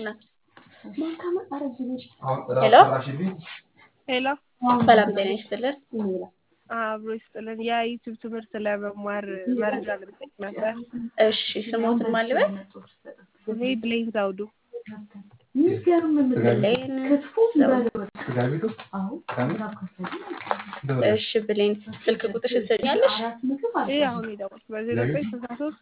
ናት። ሄሎ ሄሎ ሰላም ጤና ይስጥልን። አብሮ ይስጥልን። የዩቲዩብ ትምህርት ለመማር መረጃ ልጠይቅ ነበር። እሺ ስሞትን ማን ልበል? ስሜ ብሌን ዘውዱ። ብሌን ዘውዱ። እሺ ብሌን ስልክ ቁጥርሽን ትሰጪኛለሽ? ይህ አሁን የደወልኩት በ0963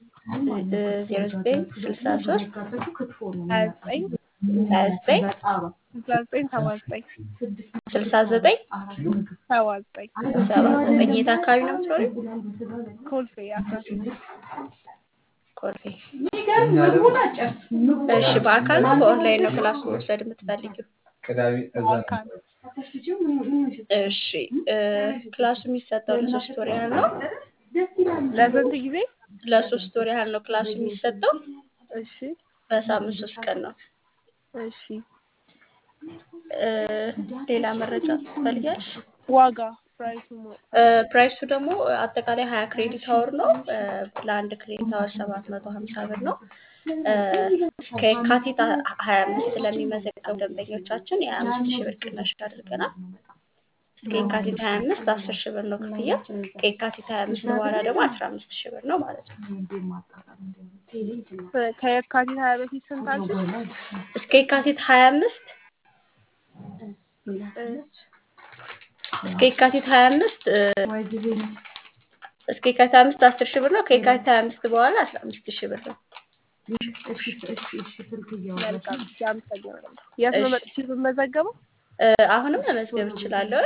0963 29 29 69 69 79 79 የት አካባቢ ነው የምትኖሪው? ኮልፌ 13 ኮልፌ። እሺ በአካል ነው በኦንላይን ነው ክላስ መውሰድ የምትፈልጊው? በአካል እሺ ክላሱ የሚሰጠው ለሶስት ወር ያህል ነው። ለስንት ጊዜ? ለሶስት ወር ያህል ነው ክላሱ የሚሰጠው። እሺ በሳምንት 3 ቀን ነው። እሺ ሌላ መረጃ ትፈልጊያለሽ? ዋጋ ፕራይሱ ፕራይሱ ደግሞ አጠቃላይ 20 ክሬዲት አወር ነው። ለአንድ ክሬዲት አወር 750 ብር ነው። ከየካቲት 25 ለሚመዘገቡ ደንበኞቻችን የ25,000 ብር ቅናሽ አድርገናል። እስከ የካቲት 25 10,000 ብር ነው ክፍያ። ከየካቲት 25 በኋላ ደግሞ 15,000 ብር ነው ማለት ነው። ከየካቲት 20 በፊት ስንት አልሽኝ? እስከ የካቲት 25 እስከ የካቲት 25 እስከ የካቲት 25 10,000 ብር ነው። ከየካቲት 25 በኋላ 15,000 ብር ነው። መልካም አመሰግናለሁ። የት ነው መጥቼ የምመዘገበው? አሁንም መመዝገብ እችላለሁ።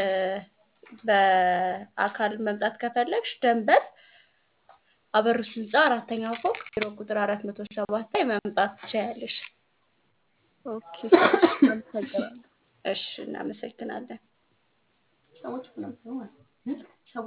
በአካል መምጣት ከፈለግሽ ደንበል አበሩስ ህንፃ 4ኛ ፎቅ ቢሮ ቁጥር 407 ላይ መምጣት ትችያለሽ። ኦኬ አመሰግናለሁ። እሺ እናመሰግናለን።